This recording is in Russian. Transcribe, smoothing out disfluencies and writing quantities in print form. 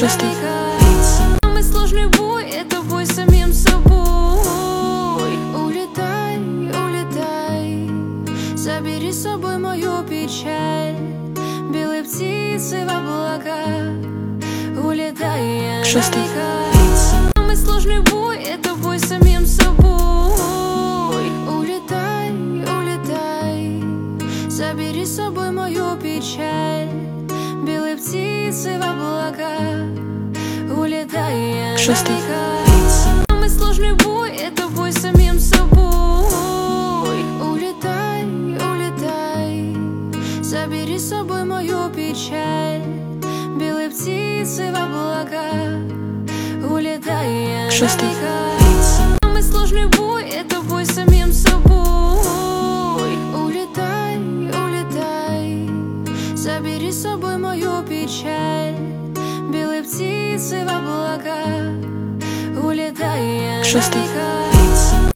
шестый. Самый сложный бой — это бой с самим собой. Улетай, улетай, забери с собой мою печаль. Белые птицы в облака, улетай, шестый. Самый сложный бой — это бой с самим собой. Улетай, улетай, забери с собой мою печаль. Белые птицы в облака, улетай, шестый. Самый сложный бой — это бой с самим собой. Улетай, улетай, забери с собой мою печаль. Белые птицы в облака, улетай, шестый. Самый сложный бой — это бой с самим собой. Улетай, улетай, забери с собой мою печаль. Белые птицы в облака, улетай, шестый.